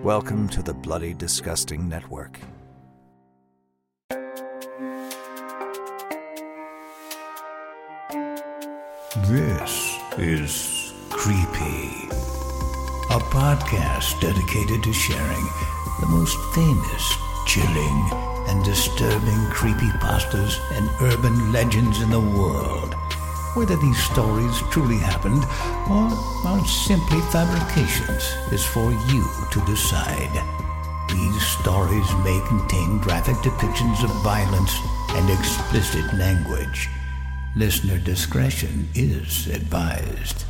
Welcome to the Bloody Disgusting Network. This is Creepy, a podcast dedicated to sharing the most famous, chilling, and disturbing creepypastas and urban legends in the world. Whether these stories truly happened or are simply fabrications is for you to decide. These stories may contain graphic depictions of violence and explicit language. Listener discretion is advised.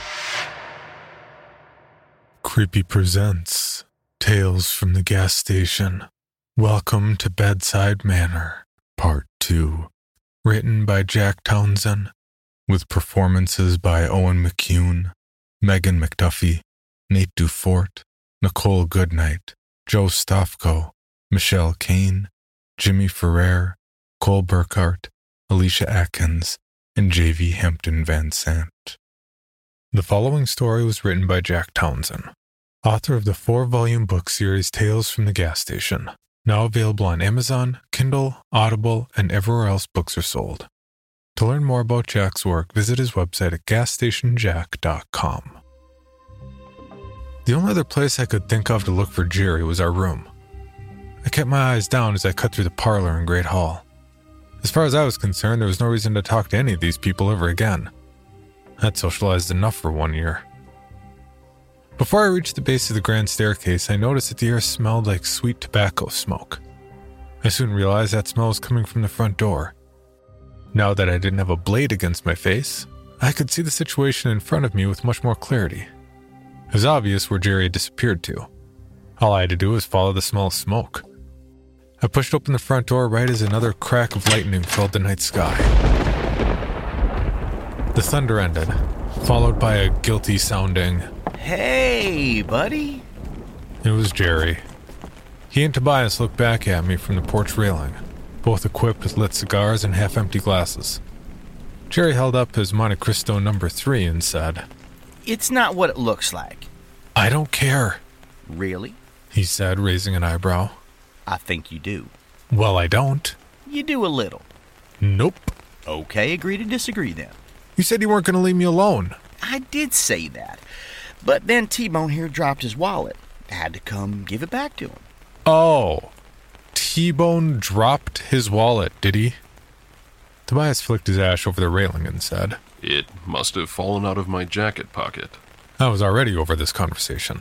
Creepy presents Tales from the Gas Station. Welcome to Bedside Manor, Part 2. Written by Jack Townsend, with performances by Owen McCune, Megan McDuffie, Nate Dufort, Nicole Goodnight, Joe Stofko, Michelle Kane, Jimmy Ferrer, Cole Burkhart, Alicia Atkins, and J.V. Hampton Van Sant. The following story was written by Jack Townsend, author of the 4-volume book series Tales from the Gas Station, now available on Amazon, Kindle, Audible, and everywhere else books are sold. To learn more about Jack's work, visit his website at gasstationjack.com. The only other place I could think of to look for Jerry was our room. I kept my eyes down as I cut through the parlor and great hall. As far as I was concerned, there was no reason to talk to any of these people ever again. I'd socialized enough for 1 year. Before I reached the base of the grand staircase, I noticed that the air smelled like sweet tobacco smoke. I soon realized that smell was coming from the front door. Now that I didn't have a blade against my face, I could see the situation in front of me with much more clarity. It was obvious where Jerry had disappeared to. All I had to do was follow the smell of smoke. I pushed open the front door right as another crack of lightning filled the night sky. The thunder ended, followed by a guilty-sounding, "Hey, buddy." It was Jerry. He and Tobias looked back at me from the porch railing, both equipped with lit cigars and half-empty glasses. Jerry held up his Monte Cristo No. 3 and said, "It's not what it looks like." "I don't care." "Really?" he said, raising an eyebrow. "I think you do." "Well, I don't." "You do a little." "Nope." "Okay, agree to disagree then." "You said you weren't going to leave me alone." "I did say that. But then T-Bone here dropped his wallet. I had to come give it back to him." "Oh, T-Bone dropped his wallet, did he?" Tobias flicked his ash over the railing and said, "It must have fallen out of my jacket pocket." I was already over this conversation.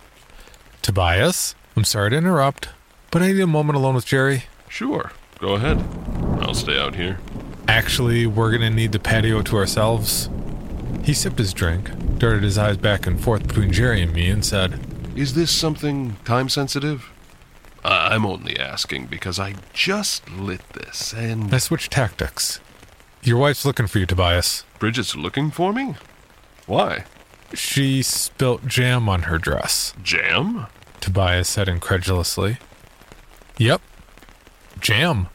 "Tobias, I'm sorry to interrupt, but I need a moment alone with Jerry." "Sure, go ahead. I'll stay out here." "Actually, we're going to need the patio to ourselves." He sipped his drink, darted his eyes back and forth between Jerry and me, and said, "Is this something time-sensitive? I'm only asking because I just lit this, and..." I switched tactics. "Your wife's looking for you, Tobias." "Bridget's looking for me? Why?" "She spilt jam on her dress." "Jam?" Tobias said incredulously. "Yep. Jam.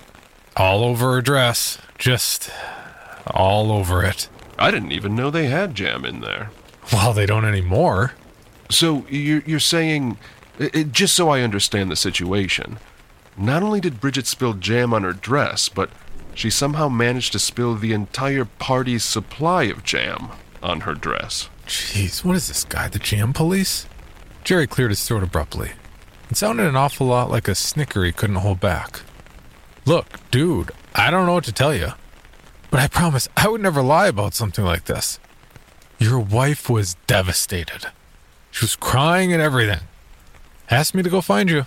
All over her dress. Just all over it." "I didn't even know they had jam in there." "Well, they don't anymore." "So you're saying, just so I understand the situation, not only did Bridget spill jam on her dress, but she somehow managed to spill the entire party's supply of jam on her dress." Jeez, what is this guy, the jam police? Jerry cleared his throat abruptly. It sounded an awful lot like a snicker he couldn't hold back. "Look, dude, I don't know what to tell you, but I promise I would never lie about something like this. Your wife was devastated. She was crying and everything. Asked me to go find you."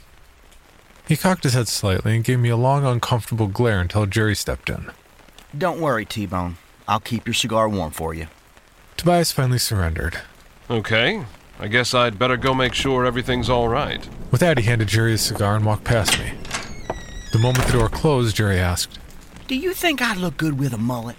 He cocked his head slightly and gave me a long, uncomfortable glare until Jerry stepped in. "Don't worry, T-Bone. I'll keep your cigar warm for you." Tobias finally surrendered. "Okay, I guess I'd better go make sure everything's all right." With that, he handed Jerry his cigar and walked past me. The moment the door closed, Jerry asked, "Do you think I look good with a mullet?"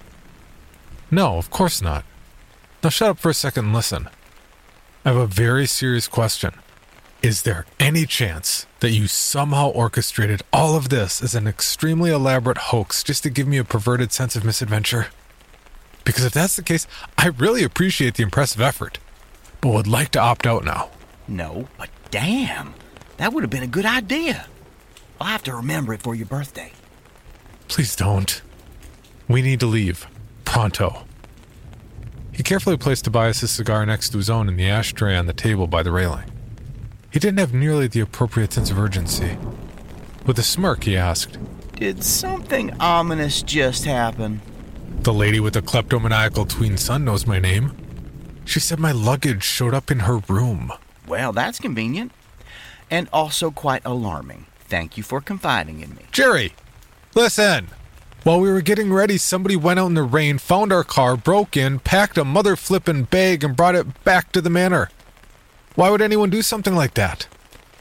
"No, of course not. Now shut up for a second and listen. I have a very serious question. Is there any chance that you somehow orchestrated all of this as an extremely elaborate hoax just to give me a perverted sense of misadventure? Because if that's the case, I really appreciate the impressive effort, but would like to opt out now." "No, but Damn, that would have been a good idea. I'll have to remember it for your birthday. Please don't. We need to leave. Pronto. He carefully placed Tobias' cigar next to his own in the ashtray on the table by the railing. He didn't have nearly the appropriate sense of urgency. With a smirk, he asked, Did something ominous just happen? The lady with the kleptomaniacal tween son knows my name. She said my luggage showed up in her room. Well, that's convenient. And also quite alarming. Thank you for confiding in me. Jerry, listen. While we were getting ready, somebody went out in the rain, found our car, broke in, packed a mother-flippin' bag, and brought it back to the manor. Why would anyone do something like that?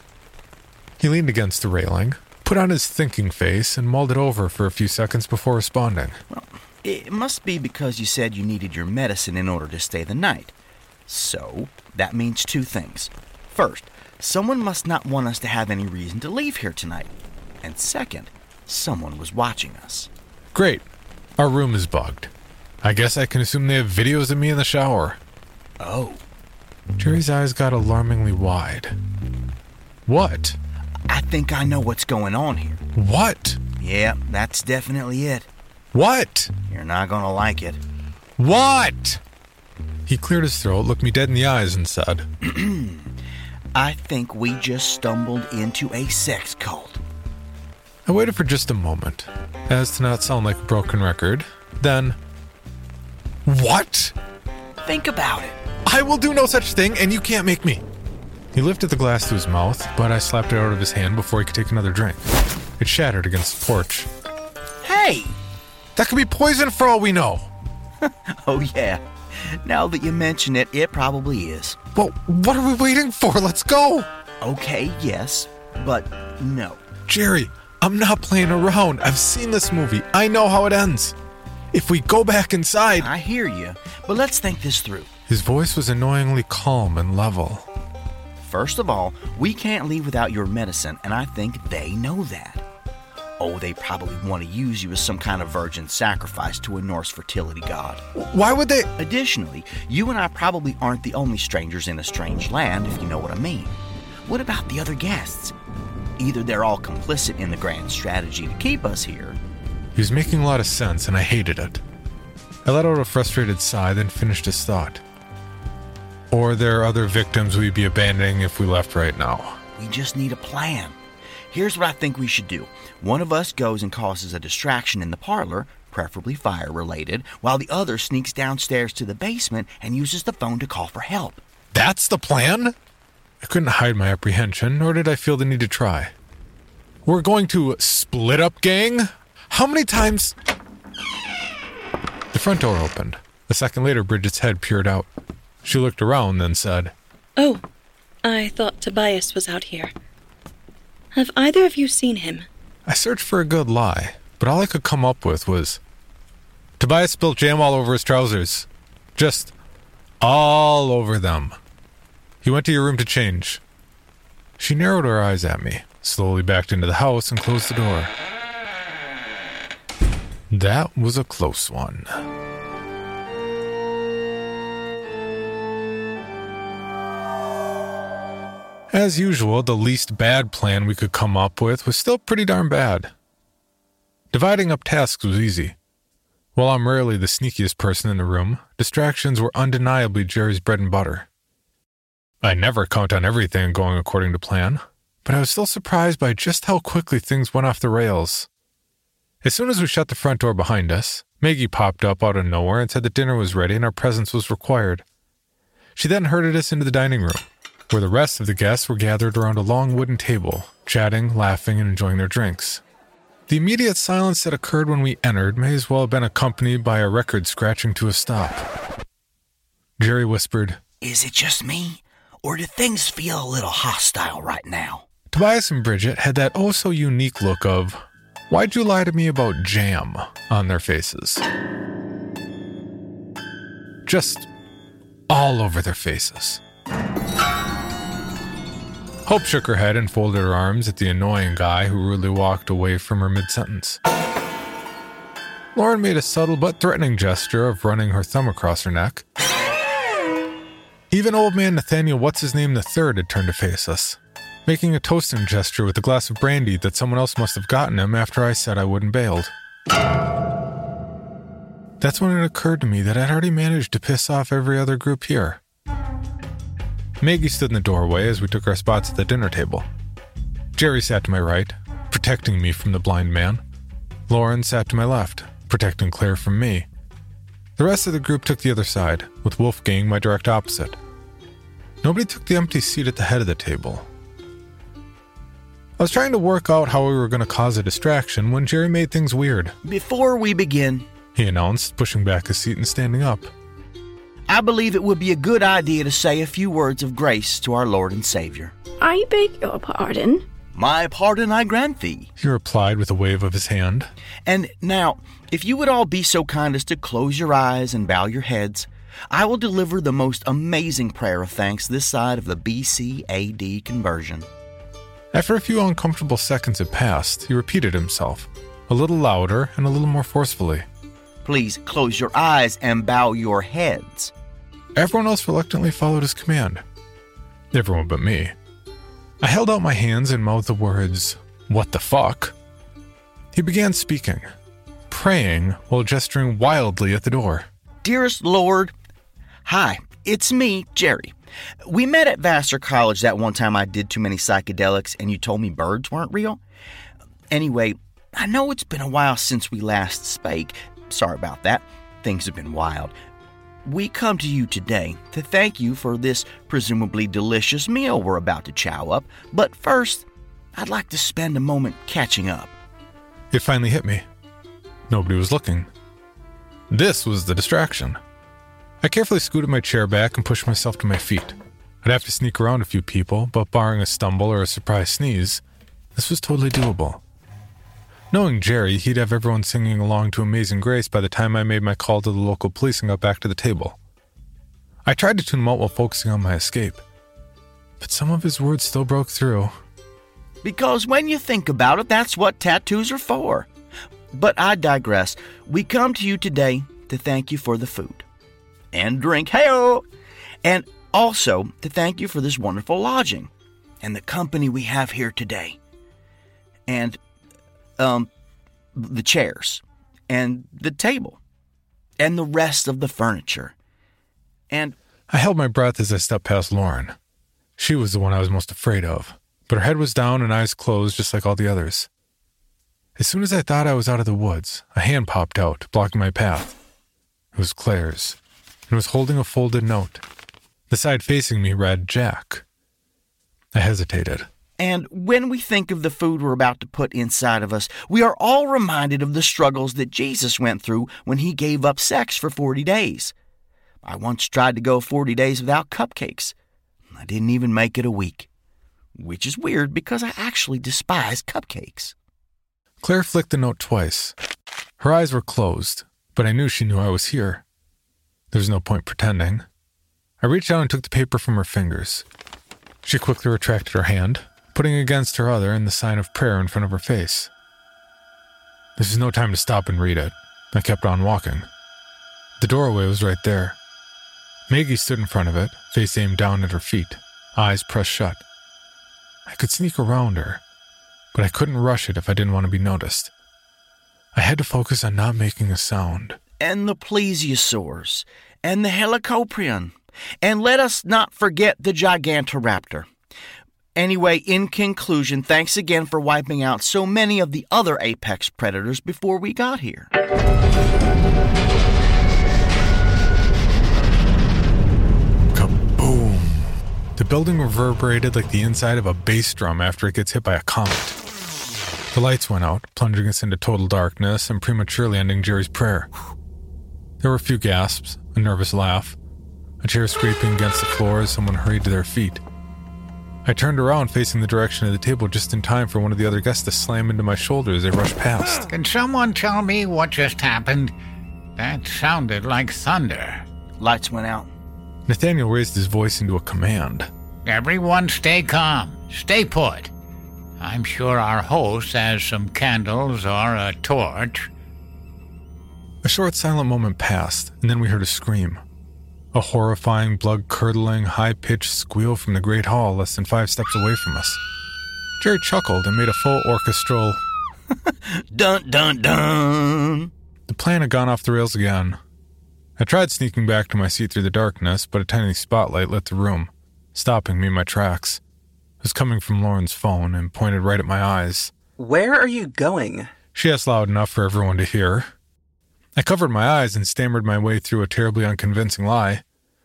He leaned against the railing, put on his thinking face, and mulled it over for a few seconds before responding. Well, it must be because you said you needed your medicine in order to stay the night. So, that means two things. First, someone must not want us to have any reason to leave here tonight. And second, someone was watching us. Great. Our room is bugged. I guess I can assume they have videos of me in the shower. Oh. Jerry's eyes got alarmingly wide. What? I think I know what's going on here. What? Yeah, that's definitely it. What? You're not gonna like it. What? He cleared his throat, looked me dead in the eyes, and said, I think we just stumbled into a sex cult. I waited for just a moment, as to not sound like a broken record. Then, what? Think about it. I will do no such thing, and you can't make me. He lifted the glass to his mouth, but I slapped it out of his hand before he could take another drink. It shattered against the porch. Hey! That could be poison for all we know. Oh, yeah. Now that you mention it, it probably is. Well, what are we waiting for? Let's go! Okay, yes, but no. Jerry, I'm not playing around. I've seen this movie. I know how it ends. If we go back inside... I hear you, but let's think this through. His voice was annoyingly calm and level. First of all, we can't leave without your medicine, and I think they know that. Oh, they probably want to use you as some kind of virgin sacrifice to a Norse fertility god. Why would they... Additionally, you and I probably aren't the only strangers in a strange land, if you know what I mean. What about the other guests? Either they're all complicit in the grand strategy to keep us here. He was making a lot of sense, and I hated it. I let out a frustrated sigh, then finished his thought. Or there are other victims we'd be abandoning if we left right now. We just need a plan. Here's what I think we should do. One of us goes and causes a distraction in the parlor, preferably fire-related, while the other sneaks downstairs to the basement and uses the phone to call for help. That's the plan? I couldn't hide my apprehension, nor did I feel the need to try. We're going to split up, gang? How many times... The front door opened. A second later, Bridget's head peered out. She looked around, then said, Oh, I thought Tobias was out here. Have either of you seen him? I searched for a good lie, but all I could come up with was, Tobias spilled jam all over his trousers. Just all over them. He went to your room to change. She narrowed her eyes at me, slowly backed into the house, and closed the door. That was a close one. As usual, the least bad plan we could come up with was still pretty darn bad. Dividing up tasks was easy. While I'm rarely the sneakiest person in the room, distractions were undeniably Jerry's bread and butter. I never count on everything going according to plan, but I was still surprised by just how quickly things went off the rails. As soon as we shut the front door behind us, Maggie popped up out of nowhere and said that dinner was ready and our presence was required. She then herded us into the dining room, where the rest of the guests were gathered around a long wooden table, chatting, laughing, and enjoying their drinks. The immediate silence that occurred when we entered may as well have been accompanied by a record scratching to a stop. Jerry whispered, Is it just me? Or do things feel a little hostile right now? Tobias and Bridget had that oh-so-unique look of, why'd you lie to me about jam, on their faces. Just all over their faces. Hope shook her head and folded her arms at the annoying guy who rudely walked away from her mid-sentence. Lauren made a subtle but threatening gesture of running her thumb across her neck. Even old man Nathaniel What's-His-Name III had turned to face us, making a toasting gesture with a glass of brandy that someone else must have gotten him after I said I wouldn't bailed. That's when it occurred to me that I'd already managed to piss off every other group here. Maggie stood in the doorway as we took our spots at the dinner table. Jerry sat to my right, protecting me from the blind man. Lauren sat to my left, protecting Claire from me. The rest of the group took the other side, with Wolfgang my direct opposite. Nobody took the empty seat at the head of the table. I was trying to work out how we were going to cause a distraction when Jerry made things weird. Before we begin, He announced, pushing back his seat and standing up. I believe it would be a good idea to say a few words of grace to our Lord and Savior. I beg your pardon. My pardon I grant thee. He replied with a wave of his hand. And now, if you would all be so kind as to close your eyes and bow your heads, I will deliver the most amazing prayer of thanks this side of the BC AD conversion. After a few uncomfortable seconds had passed, he repeated himself, a little louder and a little more forcefully. Please close your eyes and bow your heads. Everyone else reluctantly followed his command. Everyone but me. I held out my hands and mouthed the words, "What the fuck?" He began speaking, praying while gesturing wildly at the door. Dearest Lord, hi, it's me, Jerry. We met at Vassar College that one time I did too many psychedelics and you told me birds weren't real. Anyway, I know it's been a while since we last spake. Sorry about that. Things have been wild. We come to you today to thank you for this presumably delicious meal we're about to chow up, but first, I'd like to spend a moment catching up. It finally hit me. Nobody was looking. This was the distraction. I carefully scooted my chair back and pushed myself to my feet. I'd have to sneak around a few people, but barring a stumble or a surprise sneeze, this was totally doable. Knowing Jerry, he'd have everyone singing along to Amazing Grace by the time I made my call to the local police and got back to the table. I tried to tune him out while focusing on my escape, but some of his words still broke through. Because when you think about it, that's what tattoos are for. But I digress. We come to you today to thank you for the food and drink, hey-o, and also to thank you for this wonderful lodging and the company we have here today. And the chairs, and the table, and the rest of the furniture. And I held my breath as I stepped past Lauren. She was the one I was most afraid of, but her head was down and eyes closed just like all the others. As soon as I thought I was out of the woods, a hand popped out, blocking my path. It was Claire's, and was holding a folded note. The side facing me read, Jack. I hesitated. And when we think of the food we're about to put inside of us, we are all reminded of the struggles that Jesus went through when he gave up sex for 40 days. I once tried to go 40 days without cupcakes. I didn't even make it a week, which is weird because I actually despise cupcakes. Claire flicked the note twice. Her eyes were closed, but I knew she knew I was here. There was no point pretending. I reached out and took the paper from her fingers. She quickly retracted her hand, putting against her other in the sign of prayer in front of her face. This was no time to stop and read it. I kept on walking. The doorway was right there. Maggie stood in front of it, face aimed down at her feet, eyes pressed shut. I could sneak around her, but I couldn't rush it if I didn't want to be noticed. I had to focus on not making a sound. And the plesiosaurs, and the helicoprion, and let us not forget the Gigantoraptor. Anyway, in conclusion, thanks again for wiping out so many of the other apex predators before we got here. Kaboom! The building reverberated like the inside of a bass drum after it gets hit by a comet. The lights went out, plunging us into total darkness and prematurely ending Jerry's prayer. There were a few gasps, a nervous laugh, a chair scraping against the floor as someone hurried to their feet. I turned around facing the direction of the table just in time for one of the other guests to slam into my shoulder as they rushed past. Can someone tell me what just happened? That sounded like thunder. Lights went out. Nathaniel raised his voice into a command. Everyone stay calm. Stay put. I'm sure our host has some candles or a torch. A short silent moment passed, and then we heard a scream. A horrifying, blood-curdling, high-pitched squeal from the great hall less than 5 steps away from us. Jerry chuckled and made a full orchestral Dun, dun, dun. The plan had gone off the rails again. I tried sneaking back to my seat through the darkness, but a tiny spotlight lit the room, stopping me in my tracks. It was coming from Lauren's phone and pointed right at my eyes. Where are you going? She asked loud enough for everyone to hear. I covered my eyes and stammered my way through a terribly unconvincing lie.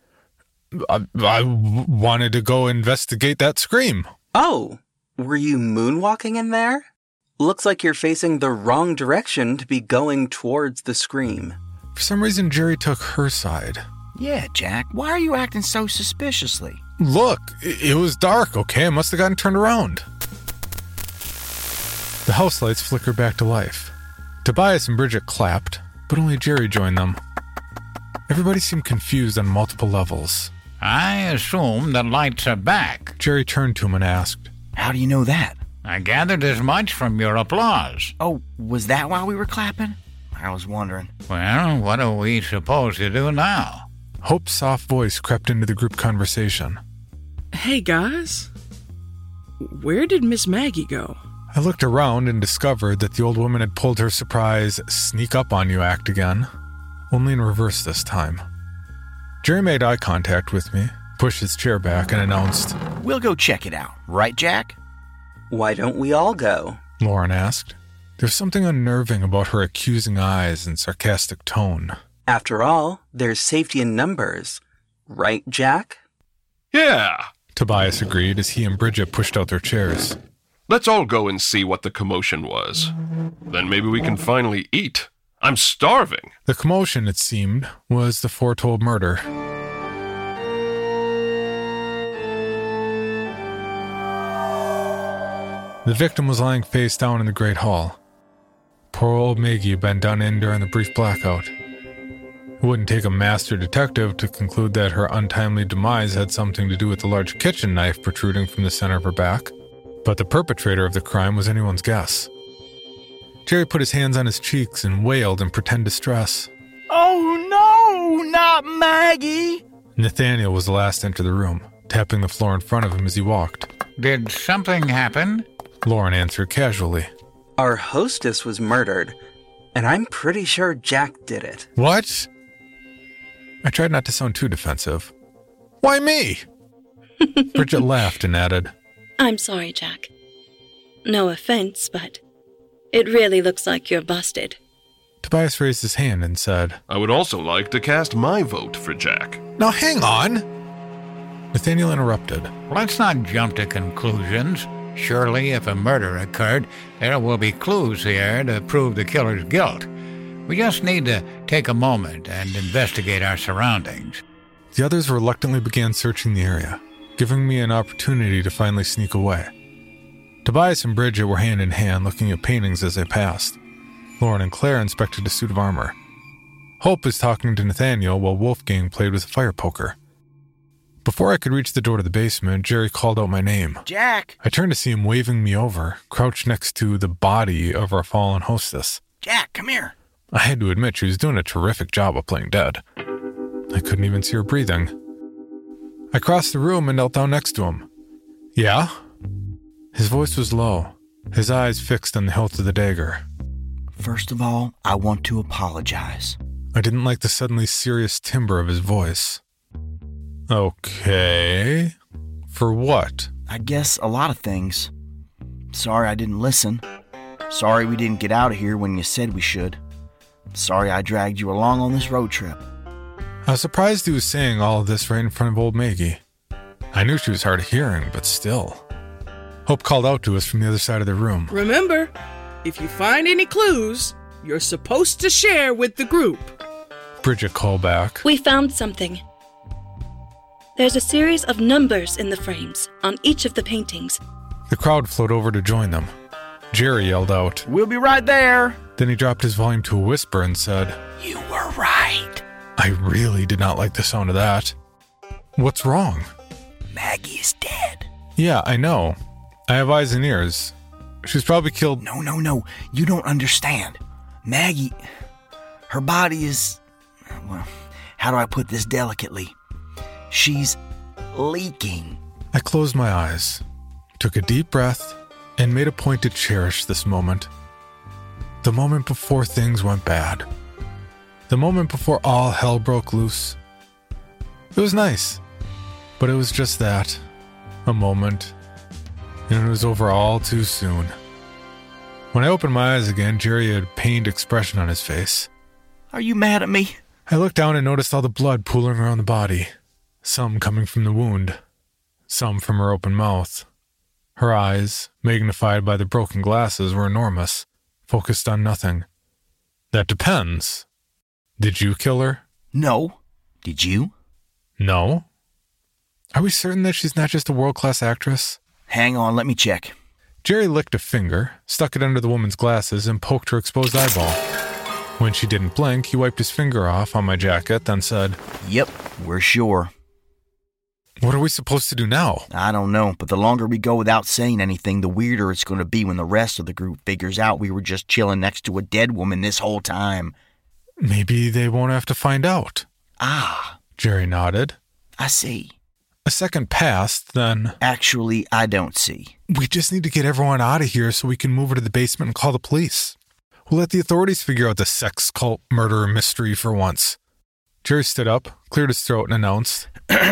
I wanted to go investigate that scream. Oh, were you moonwalking in there? Looks like you're facing the wrong direction to be going towards the scream. For some reason, Jerry took her side. Yeah, Jack, why are you acting so suspiciously? Look, it was dark, okay? I must have gotten turned around. The house lights flickered back to life. Tobias and Bridget clapped, but only Jerry joined them. Everybody seemed confused on multiple levels. I assume the lights are back. Jerry turned to him and asked, How do you know that? I gathered as much from your applause. Oh, was that why we were clapping? I was wondering. Well, what are we supposed to do now? Hope's soft voice crept into the group conversation. Hey, guys. Where did Miss Maggie go? I looked around and discovered that the old woman had pulled her surprise sneak up on you act again, only in reverse this time. Jerry made eye contact with me, pushed his chair back, and announced, We'll go check it out, right, Jack? Why don't we all go? Lauren asked. There was something unnerving about her accusing eyes and sarcastic tone. After all, there's safety in numbers. Right, Jack? Yeah! Tobias agreed as he and Bridget pushed out their chairs. Let's all go and see what the commotion was. Then maybe we can finally eat. I'm starving. The commotion, it seemed, was the foretold murder. The victim was lying face down in the great hall. Poor old Maggie had been done in during the brief blackout. It wouldn't take a master detective to conclude that her untimely demise had something to do with the large kitchen knife protruding from the center of her back. But the perpetrator of the crime was anyone's guess. Jerry put his hands on his cheeks and wailed in pretend distress. Oh no, not Maggie! Nathaniel was the last to enter the room, tapping the floor in front of him as he walked. Did something happen? Lauren answered casually. Our hostess was murdered, and I'm pretty sure Jack did it. What? I tried not to sound too defensive. Why me? Bridget laughed and added, I'm sorry, Jack. No offense, but it really looks like you're busted. Tobias raised his hand and said, I would also like to cast my vote for Jack. Now hang on. Nathaniel interrupted. Let's not jump to conclusions. Surely, if a murder occurred, there will be clues here to prove the killer's guilt. We just need to take a moment and investigate our surroundings. The others reluctantly began searching the area, giving me an opportunity to finally sneak away. Tobias and Bridget were hand in hand looking at paintings as they passed. Lauren and Claire inspected a suit of armor. Hope was talking to Nathaniel while Wolfgang played with a fire poker. Before I could reach the door to the basement, Jerry called out my name. Jack! I turned to see him waving me over, crouched next to the body of our fallen hostess. Jack, come here. I had to admit she was doing a terrific job of playing dead. I couldn't even see her breathing. I crossed the room and knelt down next to him. Yeah? His voice was low, his eyes fixed on the hilt of the dagger. First of all, I want to apologize. I didn't like the suddenly serious timbre of his voice. Okay. For what? I guess a lot of things. Sorry I didn't listen. Sorry we didn't get out of here when you said we should. Sorry I dragged you along on this road trip. I was surprised he was saying all of this right in front of old Maggie. I knew she was hard of hearing, but still. Hope called out to us from the other side of the room. Remember, if you find any clues, you're supposed to share with the group. Bridget called back. We found something. There's a series of numbers in the frames on each of the paintings. The crowd flowed over to join them. Jerry yelled out, We'll be right there. Then he dropped his volume to a whisper and said, You were right. I really did not like the sound of that. What's wrong? Maggie is dead. Yeah, I know. I have eyes and ears. She's probably killed... No. You don't understand. Maggie, her body is... Well, how do I put this delicately? She's leaking. I closed my eyes, took a deep breath, and made a point to cherish this moment. The moment before things went bad. The moment before all hell broke loose. It was nice, but it was just that, a moment, and it was over all too soon. When I opened my eyes again, Jerry had a pained expression on his face. Are you mad at me? I looked down and noticed all the blood pooling around the body, some coming from the wound, some from her open mouth. Her eyes, magnified by the broken glasses, were enormous, focused on nothing. That depends. Did you kill her? No. Did you? No. Are we certain that she's not just a world-class actress? Hang on, let me check. Jerry licked a finger, stuck it under the woman's glasses, and poked her exposed eyeball. When she didn't blink, he wiped his finger off on my jacket, then said, Yep, we're sure. What are we supposed to do now? I don't know, but the longer we go without saying anything, the weirder it's going to be when the rest of the group figures out we were just chilling next to a dead woman this whole time. Maybe they won't have to find out. Ah. Jerry nodded. I see. A second passed, then... Actually, I don't see. We just need to get everyone out of here so we can move her to the basement and call the police. We'll let the authorities figure out the sex cult murder mystery for once. Jerry stood up, cleared his throat, and announced,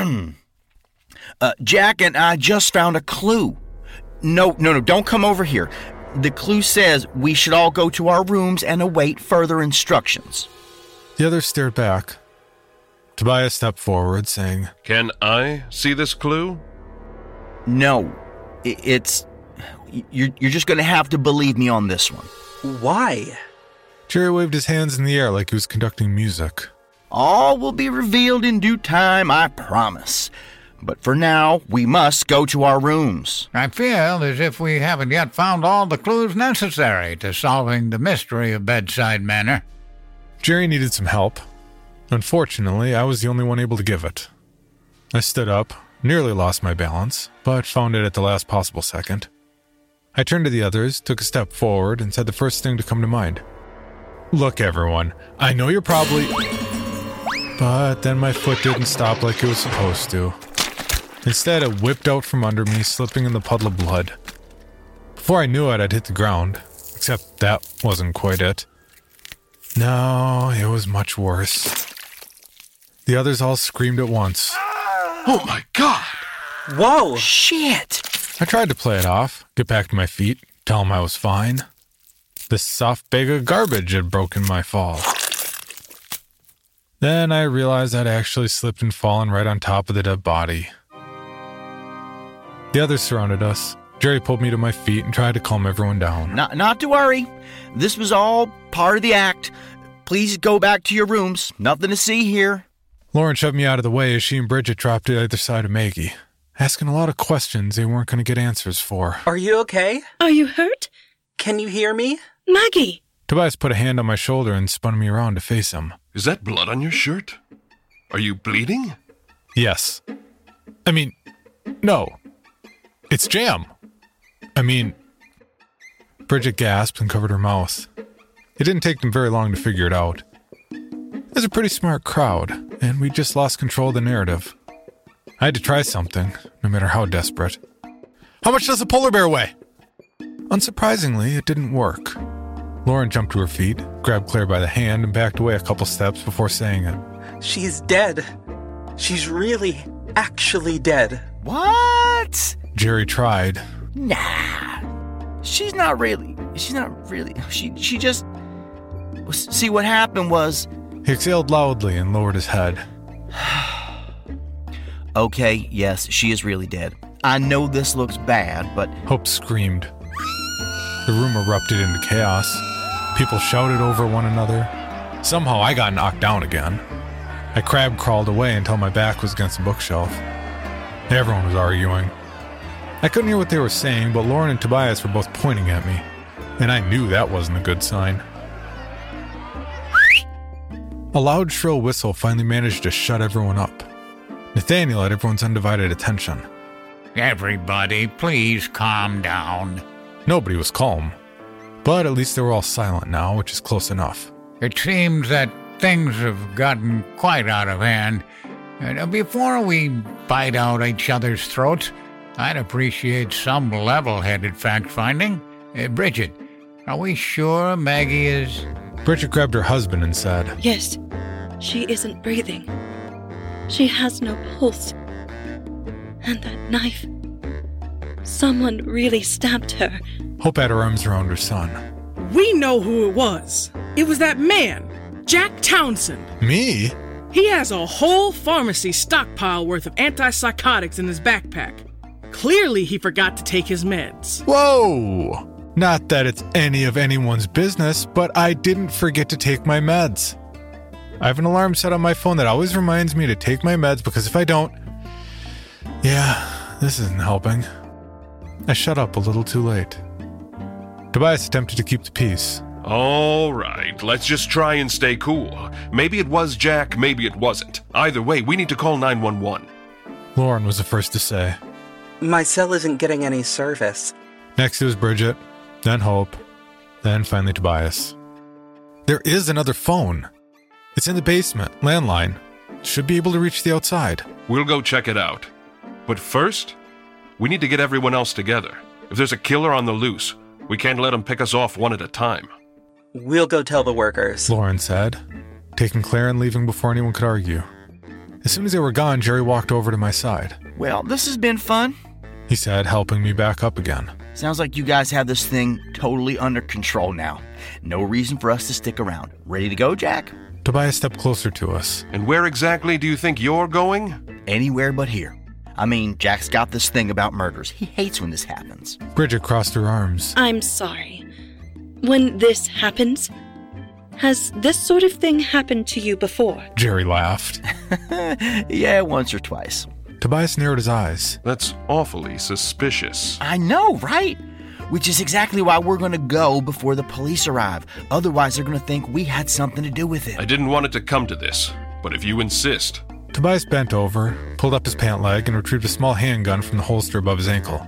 Jack and I just found a clue. No, don't come over here. The clue says we should all go to our rooms and await further instructions. The others stared back. Tobias stepped forward, saying, Can I see this clue? No. It's... You're just going to have to believe me on this one. Why? Jerry waved his hands in the air like he was conducting music. All will be revealed in due time, I promise. But for now, we must go to our rooms. I feel as if we haven't yet found all the clues necessary to solving the mystery of Bedside Manor. Jerry needed some help. Unfortunately, I was the only one able to give it. I stood up, nearly lost my balance, but found it at the last possible second. I turned to the others, took a step forward, and said the first thing to come to mind. Look, everyone, I know you're probably... But then my foot didn't stop like it was supposed to. Instead, it whipped out from under me, slipping in the puddle of blood. Before I knew it, I'd hit the ground. Except that wasn't quite it. No, it was much worse. The others all screamed at once. Oh my God! Whoa! Shit! I tried to play it off, get back to my feet, tell them I was fine. This soft bag of garbage had broken my fall. Then I realized I'd actually slipped and fallen right on top of the dead body. The others surrounded us. Jerry pulled me to my feet and tried to calm everyone down. Not to worry. This was all part of the act. Please go back to your rooms. Nothing to see here. Lauren shoved me out of the way as she and Bridget dropped to either side of Maggie, asking a lot of questions they weren't going to get answers for. Are you okay? Are you hurt? Can you hear me? Maggie! Tobias put a hand on my shoulder and spun me around to face him. Is that blood on your shirt? Are you bleeding? Yes. No. It's jam. Bridget gasped and covered her mouth. It didn't take them very long to figure it out. It was a pretty smart crowd, and we just lost control of the narrative. I had to try something, no matter how desperate. How much does a polar bear weigh? Unsurprisingly, it didn't work. Lauren jumped to her feet, grabbed Claire by the hand, and backed away a couple steps before saying it. She's dead. She's really, actually dead. What? Jerry tried. Nah. She's not really. She just... See, what happened was... He exhaled loudly and lowered his head. Okay, yes, she is really dead. I know this looks bad, but... Hope screamed. The room erupted into chaos. People shouted over one another. Somehow I got knocked down again. I crab crawled away until my back was against the bookshelf. Everyone was arguing. I couldn't hear what they were saying, but Lauren and Tobias were both pointing at me, and I knew that wasn't a good sign. A loud, shrill whistle finally managed to shut everyone up. Nathaniel had everyone's undivided attention. Everybody, please calm down. Nobody was calm, but at least they were all silent now, which is close enough. It seems that things have gotten quite out of hand, And before we bite out each other's throats, I'd appreciate some level-headed fact-finding. Bridget, are we sure Maggie is... Bridget grabbed her husband and said, Yes, she isn't breathing. She has no pulse. And that knife. Someone really stabbed her. Hope had her arms around her son. We know who it was. It was that man, Jack Townsend. Me? He has a whole pharmacy stockpile worth of antipsychotics in his backpack. Clearly he forgot to take his meds. Whoa! Not that it's any of anyone's business, but I didn't forget to take my meds. I have an alarm set on my phone that always reminds me to take my meds because if I don't... Yeah, this isn't helping. I shut up a little too late. Tobias attempted to keep the peace. All right, let's just try and stay cool. Maybe it was Jack, maybe it wasn't. Either way, we need to call 911. Lauren was the first to say. My cell isn't getting any service. Next it was Bridget, then Hope, then finally Tobias. There is another phone. It's in the basement, landline. Should be able to reach the outside. We'll go check it out. But first, we need to get everyone else together. If there's a killer on the loose, we can't let him pick us off one at a time. We'll go tell the workers, Lauren said, taking Claire and leaving before anyone could argue. As soon as they were gone, Jerry walked over to my side. Well, this has been fun, he said, helping me back up again. Sounds like you guys have this thing totally under control now. No reason for us to stick around. Ready to go, Jack? Tobias stepped closer to us. And where exactly do you think you're going? Anywhere but here. I mean, Jack's got this thing about murders. He hates when this happens. Bridget crossed her arms. I'm sorry. When this happens, has this sort of thing happened to you before? Jerry laughed. Yeah, once or twice. Tobias narrowed his eyes. That's awfully suspicious. I know, right? Which is exactly why we're going to go before the police arrive. Otherwise, they're going to think we had something to do with it. I didn't want it to come to this, but if you insist... Tobias bent over, pulled up his pant leg, and retrieved a small handgun from the holster above his ankle.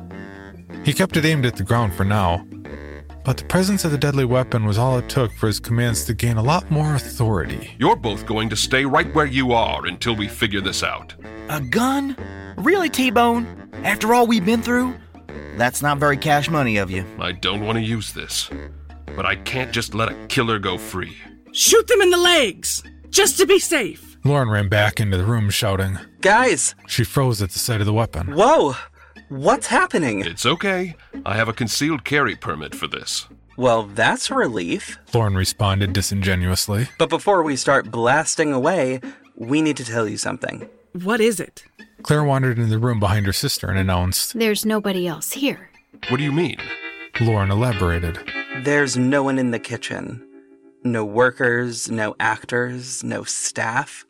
He kept it aimed at the ground for now, but the presence of the deadly weapon was all it took for his commands to gain a lot more authority. You're both going to stay right where you are until we figure this out. A gun? Really, T-Bone? After all we've been through? That's not very cash money of you. I don't want to use this, but I can't just let a killer go free. Shoot them in the legs, just to be safe. Lauren ran back into the room shouting, Guys! She froze at the sight of the weapon. Whoa! What's happening? It's okay. I have a concealed carry permit for this. Well, that's a relief. Lauren responded disingenuously. But before we start blasting away, we need to tell you something. What is it? Claire wandered into the room behind her sister and announced, There's nobody else here. What do you mean? Lauren elaborated. There's no one in the kitchen. No workers, no actors, no staff.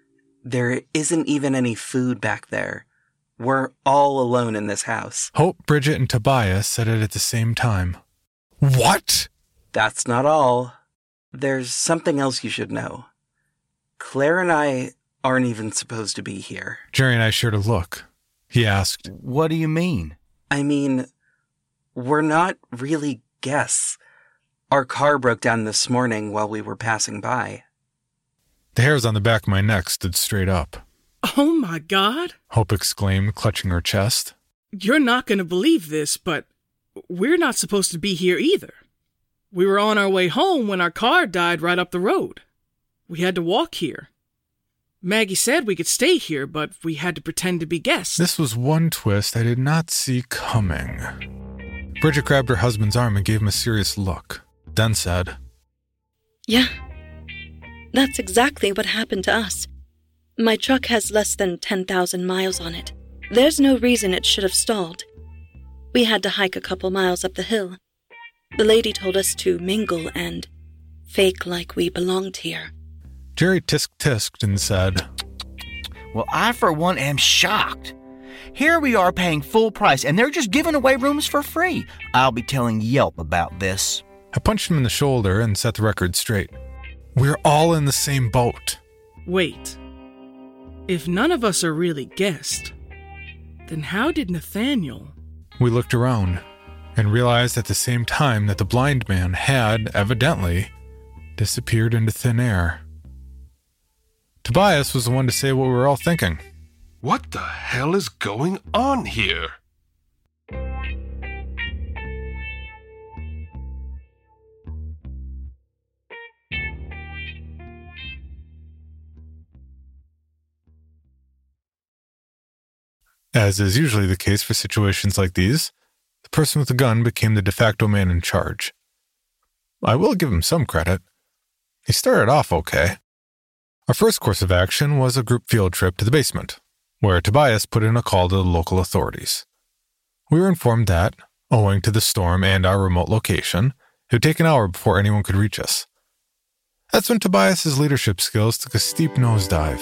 There isn't even any food back there. We're all alone in this house. Hope, Bridget, and Tobias said it at the same time. What? That's not all. There's something else you should know. Claire and I aren't even supposed to be here. Jerry and I shared a look. He asked, What do you mean? I mean, we're not really guests. Our car broke down this morning while we were passing by. The hairs on the back of my neck stood straight up. Oh my God! Hope exclaimed, clutching her chest. You're not going to believe this, but we're not supposed to be here either. We were on our way home when our car died right up the road. We had to walk here. Maggie said we could stay here, but we had to pretend to be guests. This was one twist I did not see coming. Bridget grabbed her husband's arm and gave him a serious look, then said, Yeah, that's exactly what happened to us. My truck has less than 10,000 miles on it. There's no reason it should have stalled. We had to hike a couple miles up the hill. The lady told us to mingle and fake like we belonged here. Jerry tisk-tisked and said, Well, I, for one, am shocked. Here we are paying full price, and they're just giving away rooms for free. I'll be telling Yelp about this. I punched him in the shoulder and set the record straight. We're all in the same boat. Wait. If none of us are really guests, then how did Nathaniel... We looked around and realized at the same time that the blind man had, evidently, disappeared into thin air. Tobias was the one to say what we were all thinking. What the hell is going on here? As is usually the case for situations like these, the person with the gun became the de facto man in charge. I will give him some credit. He started off okay. Our first course of action was a group field trip to the basement, where Tobias put in a call to the local authorities. We were informed that, owing to the storm and our remote location, it would take an hour before anyone could reach us. That's when Tobias's leadership skills took a steep nosedive.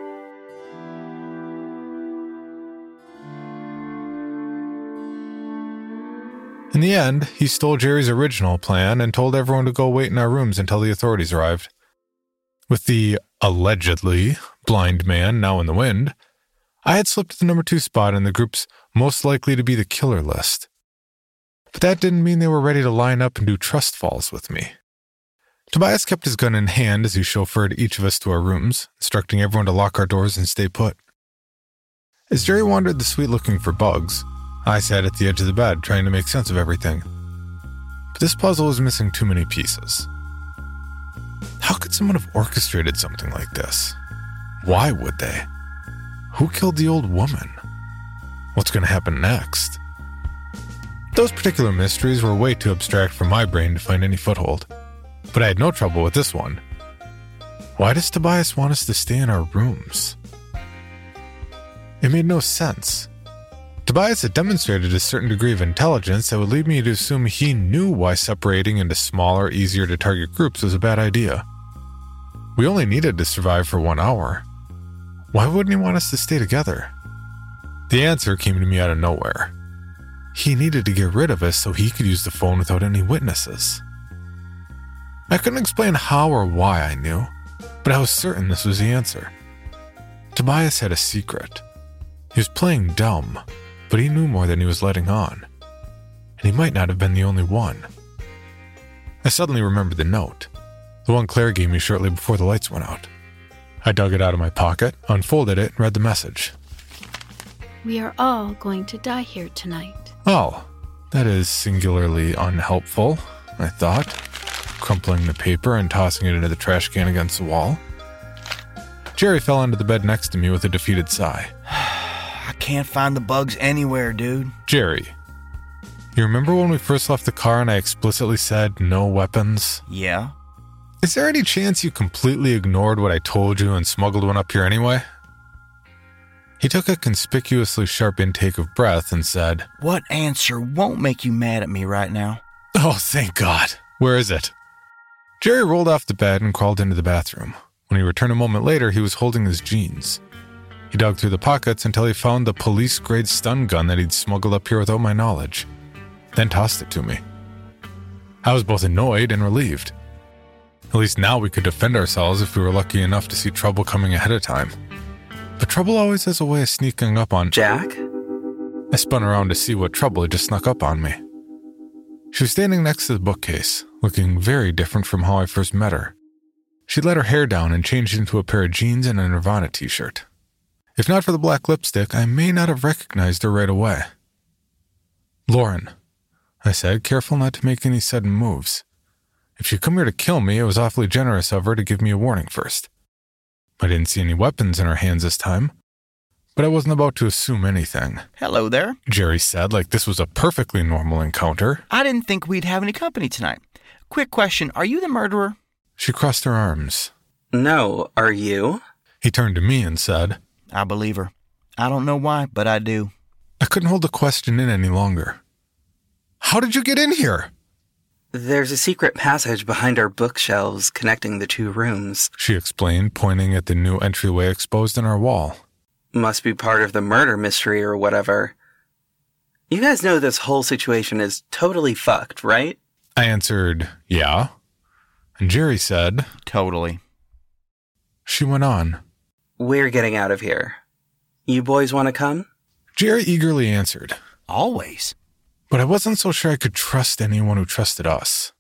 In the end, he stole Jerry's original plan and told everyone to go wait in our rooms until the authorities arrived. With the allegedly blind man now in the wind, I had slipped to the number 2 spot in the group's most likely to be the killer list. But that didn't mean they were ready to line up and do trust falls with me. Tobias kept his gun in hand as he chauffeured each of us to our rooms, instructing everyone to lock our doors and stay put. As Jerry wandered the suite looking for bugs, I sat at the edge of the bed trying to make sense of everything. But this puzzle was missing too many pieces. How could someone have orchestrated something like this? Why would they? Who killed the old woman? What's going to happen next? Those particular mysteries were way too abstract for my brain to find any foothold. But I had no trouble with this one. Why does Tobias want us to stay in our rooms? It made no sense. Tobias had demonstrated a certain degree of intelligence that would lead me to assume he knew why separating into smaller, easier-to-target groups was a bad idea. We only needed to survive for 1 hour. Why wouldn't he want us to stay together? The answer came to me out of nowhere. He needed to get rid of us so he could use the phone without any witnesses. I couldn't explain how or why I knew, but I was certain this was the answer. Tobias had a secret. He was playing dumb, but he knew more than he was letting on. And he might not have been the only one. I suddenly remembered the note, the one Claire gave me shortly before the lights went out. I dug it out of my pocket, unfolded it, and read the message. We are all going to die here tonight. Oh, that is singularly unhelpful, I thought, crumpling the paper and tossing it into the trash can against the wall. Jerry fell onto the bed next to me with a defeated sigh. I can't find the bugs anywhere, dude. Jerry, you remember when we first left the car and I explicitly said no weapons? Yeah. Is there any chance you completely ignored what I told you and smuggled one up here anyway? He took a conspicuously sharp intake of breath and said, What answer won't make you mad at me right now? Oh, thank God. Where is it? Jerry rolled off the bed and crawled into the bathroom. When he returned a moment later, he was holding his jeans. He dug through the pockets until he found the police-grade stun gun that he'd smuggled up here without my knowledge, then tossed it to me. I was both annoyed and relieved. At least now we could defend ourselves if we were lucky enough to see trouble coming ahead of time. But trouble always has a way of sneaking up on... Jack? I spun around to see what trouble had just snuck up on me. She was standing next to the bookcase, looking very different from how I first met her. She'd let her hair down and changed into a pair of jeans and a Nirvana t-shirt. If not for the black lipstick, I may not have recognized her right away. Lauren, I said, careful not to make any sudden moves. If she'd come here to kill me, it was awfully generous of her to give me a warning first. I didn't see any weapons in her hands this time, but I wasn't about to assume anything. Hello there, Jerry said, like this was a perfectly normal encounter. I didn't think we'd have any company tonight. Quick question, are you the murderer? She crossed her arms. No, are you? He turned to me and said, I believe her. I don't know why, but I do. I couldn't hold the question in any longer. How did you get in here? There's a secret passage behind our bookshelves connecting the 2 rooms, she explained, pointing at the new entryway exposed in our wall. Must be part of the murder mystery or whatever. You guys know this whole situation is totally fucked, right? I answered, yeah. And Jerry said, Totally. She went on. We're getting out of here. You boys want to come? Jerry eagerly answered. Always. But I wasn't so sure I could trust anyone who trusted us.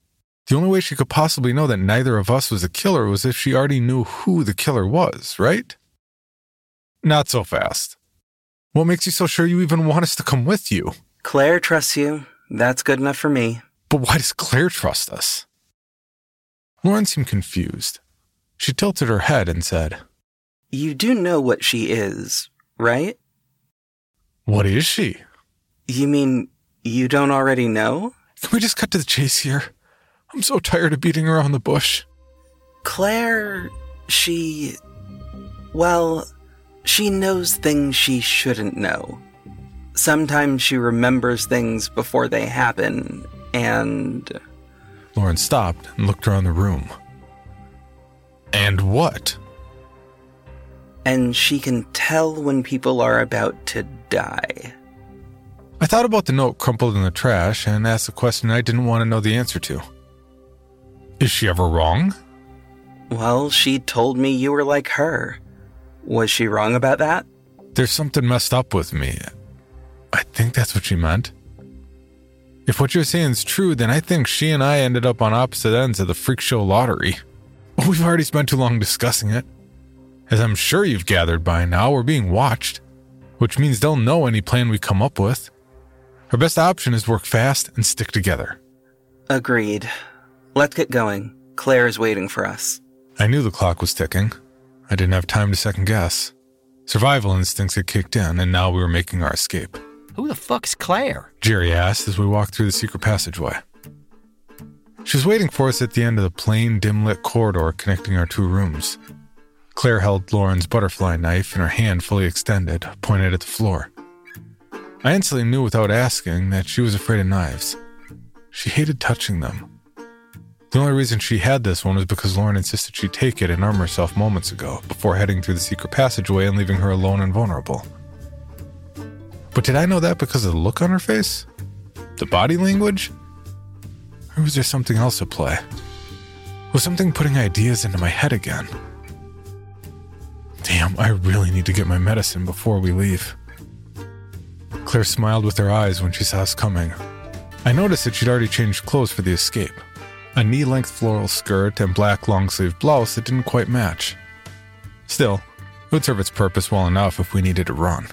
The only way she could possibly know that neither of us was the killer was if she already knew who the killer was, right? Not so fast. What makes you so sure you even want us to come with you? Claire trusts you. That's good enough for me. But why does Claire trust us? Lauren seemed confused. She tilted her head and said, You do know what she is, right? What is she? You mean you don't already know? Can we just cut to the chase here? I'm so tired of beating around the bush. Claire, she knows things she shouldn't know. Sometimes she remembers things before they happen, and... Lauren stopped and looked around the room. And what? And she can tell when people are about to die. I thought about the note crumpled in the trash and asked a question I didn't want to know the answer to. Is she ever wrong? Well, she told me you were like her. Was she wrong about that? There's something messed up with me. I think that's what she meant. If what you're saying is true, then I think she and I ended up on opposite ends of the freak show lottery. We've already spent too long discussing it. As I'm sure you've gathered by now, we're being watched, which means they'll know any plan we come up with. Our best option is work fast and stick together. Agreed. Let's get going. Claire is waiting for us. I knew the clock was ticking. I didn't have time to second guess. Survival instincts had kicked in, and now we were making our escape. Who the fuck's Claire? Jerry asked as we walked through the secret passageway. She was waiting for us at the end of the plain, dim-lit corridor connecting our two rooms. Claire held Lauren's butterfly knife in her hand fully extended, pointed at the floor. I instantly knew without asking that she was afraid of knives. She hated touching them. The only reason she had this one was because Lauren insisted she take it and arm herself moments ago, before heading through the secret passageway and leaving her alone and vulnerable. But did I know that because of the look on her face? The body language? Or was there something else at play? Was something putting ideas into my head again? Damn, I really need to get my medicine before we leave. Claire smiled with her eyes when she saw us coming. I noticed that she'd already changed clothes for the escape. A knee-length floral skirt and black long-sleeve blouse that didn't quite match. Still, it would serve its purpose well enough if we needed to run.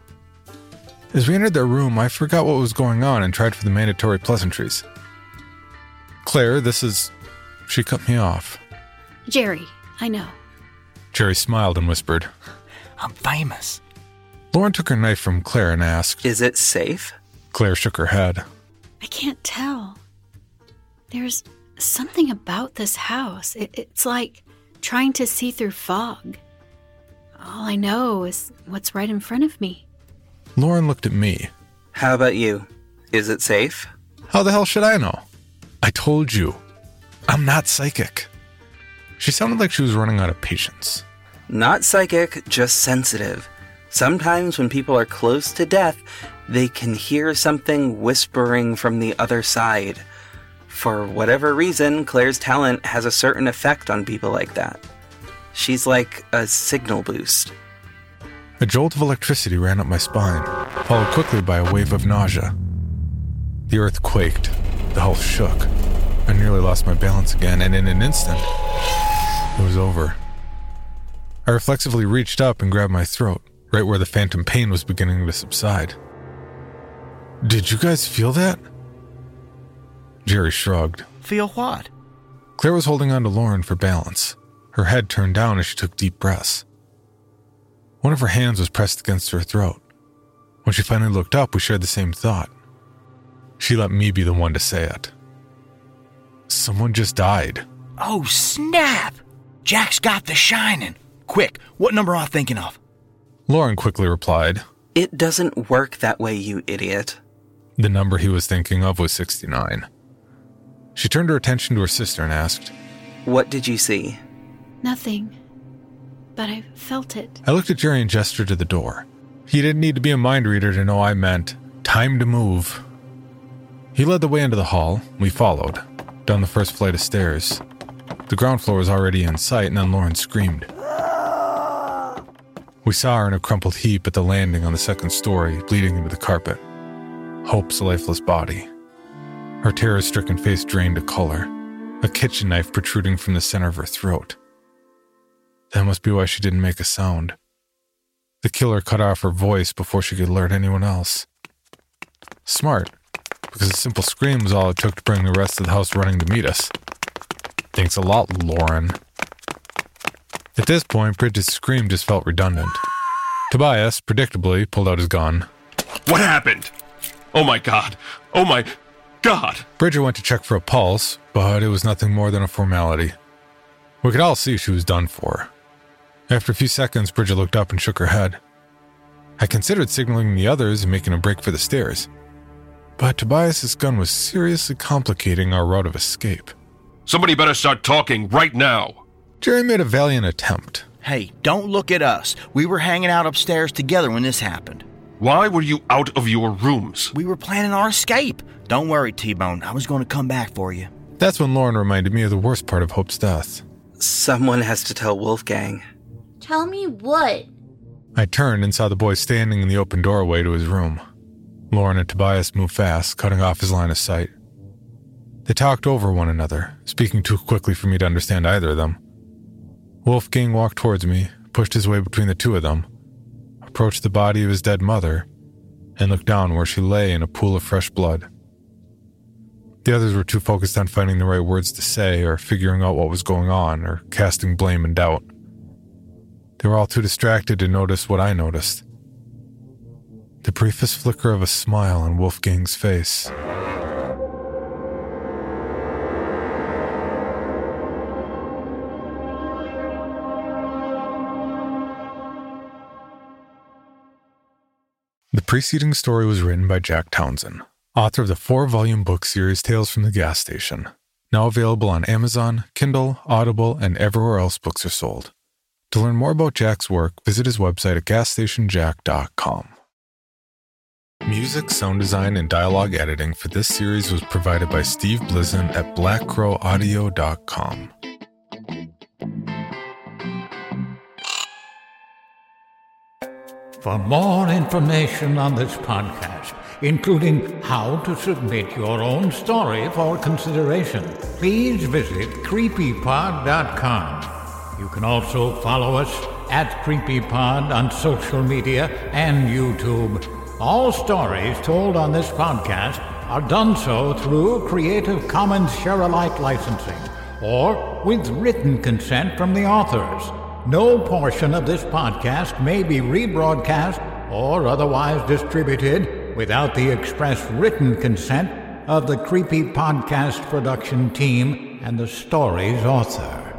As we entered their room, I forgot what was going on and tried for the mandatory pleasantries. Claire, this is... She cut me off. Jerry, I know. Jerry smiled and whispered, I'm famous. Lauren took her knife from Claire and asked, Is it safe? Claire shook her head. I can't tell. There's something about this house. It's like trying to see through fog. All I know is what's right in front of me. Lauren looked at me. How about you? Is it safe? How the hell should I know? I told you. I'm not psychic. She sounded like she was running out of patience. Not psychic, just sensitive. Sometimes when people are close to death, they can hear something whispering from the other side. For whatever reason, Claire's talent has a certain effect on people like that. She's like a signal boost. A jolt of electricity ran up my spine, followed quickly by a wave of nausea. The earth quaked, the house shook. I nearly lost my balance again, and in an instant, it was over. I reflexively reached up and grabbed my throat, right where the phantom pain was beginning to subside. Did you guys feel that? Jerry shrugged. Feel what? Claire was holding on to Lauren for balance, her head turned down as she took deep breaths. One of her hands was pressed against her throat. When she finally looked up, we shared the same thought. She let me be the one to say it. Someone just died. Oh, snap! Jack's got the shining. Quick, what number am I thinking of? Lauren quickly replied, It doesn't work that way, you idiot. The number he was thinking of was 69. She turned her attention to her sister and asked, What did you see? Nothing. But I felt it. I looked at Jerry and gestured to the door. He didn't need to be a mind reader to know I meant, time to move. He led the way into the hall. We followed, down the first flight of stairs. The ground floor was already in sight, and then Lauren screamed. We saw her in a crumpled heap at the landing on the second story, bleeding into the carpet. Hope's lifeless body. Her terror-stricken face drained to color. a kitchen knife protruding from the center of her throat. That must be why she didn't make a sound. The killer cut off her voice before she could alert anyone else. Smart, because a simple scream was all it took to bring the rest of the house running to meet us. Thanks a lot, Lauren. At this point, Bridget's scream just felt redundant. Tobias, predictably, pulled out his gun. What happened? Oh my God! Oh my God! Bridget went to check for a pulse, but it was nothing more than a formality. We could all see she was done for. After a few seconds, Bridget looked up and shook her head. I considered signaling the others and making a break for the stairs. But Tobias's gun was seriously complicating our route of escape. Somebody better start talking right now! Jerry made a valiant attempt. Hey, don't look at us. We were hanging out upstairs together when this happened. Why were you out of your rooms? We were planning our escape. Don't worry, T-Bone. I was going to come back for you. That's when Lauren reminded me of the worst part of Hope's death. Someone has to tell Wolfgang. Tell me what? I turned and saw the boy standing in the open doorway to his room. Lauren and Tobias moved fast, cutting off his line of sight. They talked over one another, speaking too quickly for me to understand either of them. Wolfgang walked towards me, pushed his way between the two of them, approached the body of his dead mother, and looked down where she lay in a pool of fresh blood. The others were too focused on finding the right words to say or figuring out what was going on or casting blame and doubt. They were all too distracted to notice what I noticed. The briefest flicker of a smile on Wolfgang's face. The preceding story was written by Jack Townsend, author of the 4-volume book series Tales from the Gas Station, now available on Amazon, Kindle, Audible, and everywhere else books are sold. To learn more about Jack's work, visit his website at gasstationjack.com. Music, sound design, and dialogue editing for this series was provided by Steve Blizin at blackcrowaudio.com. For more information on this podcast, including how to submit your own story for consideration, please visit creepypod.com. You can also follow us at CreepyPod on social media and YouTube. All stories told on this podcast are done so through Creative Commons Share-alike licensing or with written consent from the authors. No portion of this podcast may be rebroadcast or otherwise distributed without the express written consent of the Creepy Podcast production team and the story's author.